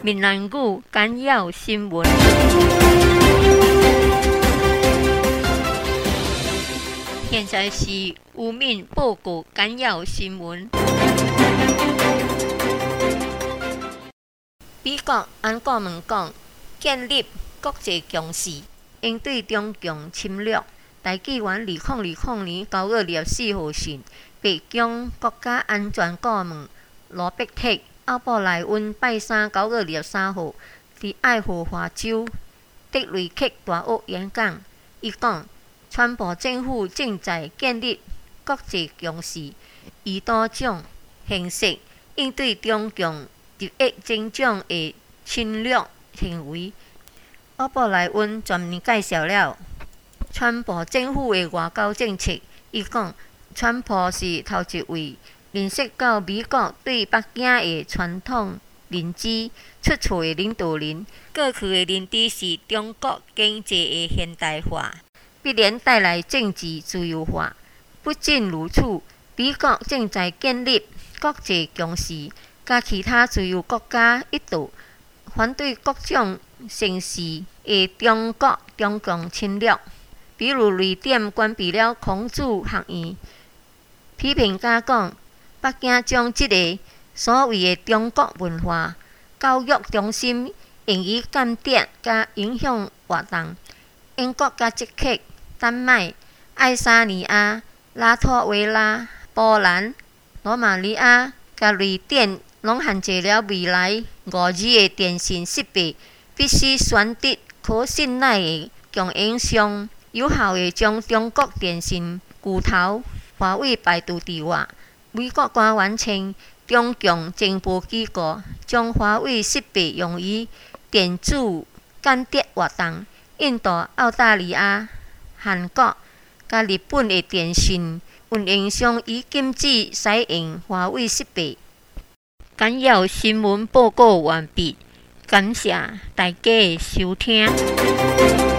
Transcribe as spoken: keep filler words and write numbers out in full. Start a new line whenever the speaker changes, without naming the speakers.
闽南语简要新闻。现在是有闽报告简要新闻。美国安国门讲，建立国际共识，应对中共侵略。大纪元二零二零年九月二十四号讯，白宫国家安全顾问罗伯特奥布莱恩拜三九月二十三号伫爱荷华州德雷克大学演讲，伊讲，川普政府正在建立国际共识，以多种形式应对中共日益增长的侵略行为。奥布莱恩全面介绍了川普政府的外交政策。伊讲，川普是头一位认识到美国对北京的传统认知出错的领导人。过去的认知是中国经济的现代化必然带来政治自由化。不仅如此，美国正在建立国际共识，甲其他自由国家一道反对各种形式的中国中共侵略。比如瑞典关闭了孔子学院，批评家讲，北京将这个所谓的中国文化教育中心用于间谍甲影响活动。英国甲捷克、丹麦、爱沙尼亚、拉脱维拉、波兰、罗马尼亚甲瑞典拢限制了未来五 G 的电信设备，必须选择可信赖的供应商，有效地将中国电信巨头华为排除在外。美国官员称，中共情报机构将华为设备用于电子间谍活动。印度、澳大利亚、韩国甲日本的电信运营商已禁止使用华为设备。简要新闻报告完毕，感谢大家的收听。